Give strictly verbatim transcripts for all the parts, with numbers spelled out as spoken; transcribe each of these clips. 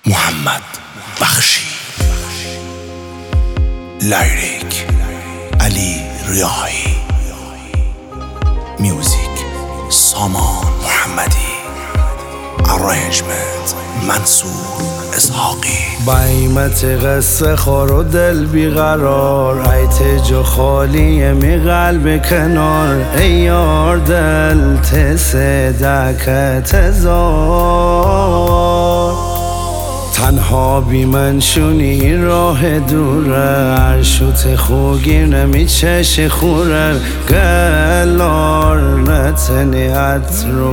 محمد بخشی، لیریک علی ریاحی، میوزیک سامان محمدی، ارنجمنت منصور اسحاقی. بایمت قصه خور و دل بیقرار، ایت جو خالی می قلب کنار، ای یار دل تصدق تزار. تنها بی من شونی راه دوره، عرشوت خوگیر نمی چش خوره، گلار نتنی عطر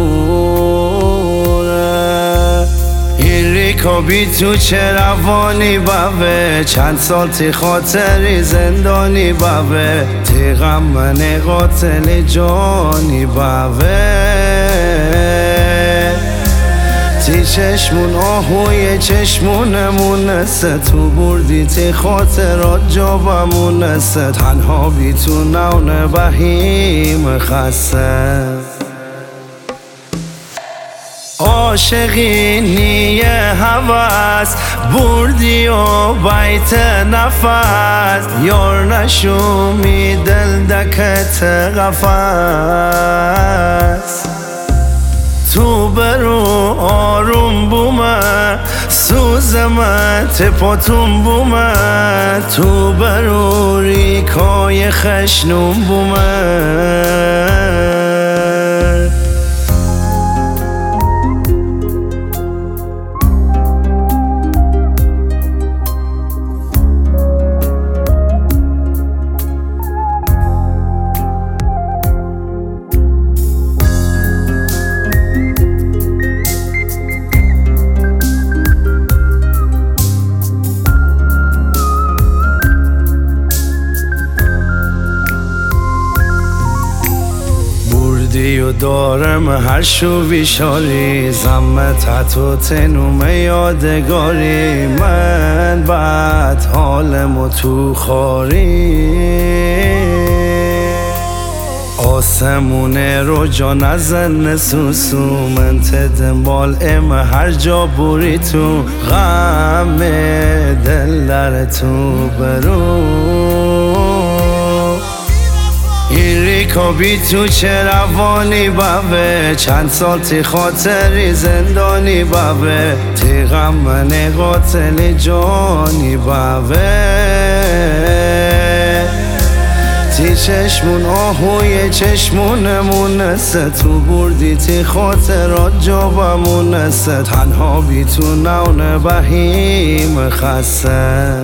بوره. این ریکا بی تو چه روانی بوه، چند سال تی خاطری زندانی بوه، تی غم من قاتل جانی بوه. تی چشمون آهوی چشمونمون نسه، تو بردی تی خاطرات جابمون نسه، تنها بی تو نون بهیم خسته. عاشقینی هوس بردی و بیت نفس، یار نشومی دل دکت قفس. تو برو آروم بومه سوزمه تپاتون بومه، تو برو ریکای خشنون بومه. و دارم هر شو بیشاری، زمت تو تنوم یادگاری، من بعد حالمو تو خاری. آسمونه رو جا نزن سوسو، من تدنبال ام هر جا بوری تو، غم دل در تو برو. این ریکا بی تو چه روانی بوه، چند سال تی خاطری زندانی بوه، تی غم من قاتل جانی بوه. تی چشمون آهوی چشمونمون نسه، تو بردی تی خاطرات جابمون نسه، تنها بی تو نون بهیم خسته.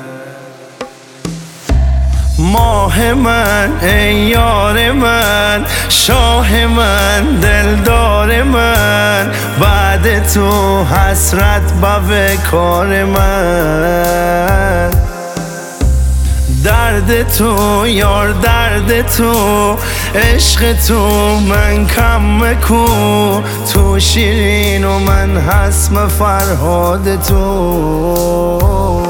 ماه من ای یار من، شاه من دلدار من، بعد تو حسرت به کار من. درد تو یار درد تو، عشق تو من کم کو، تو شیرین و من حسم فرهاد تو.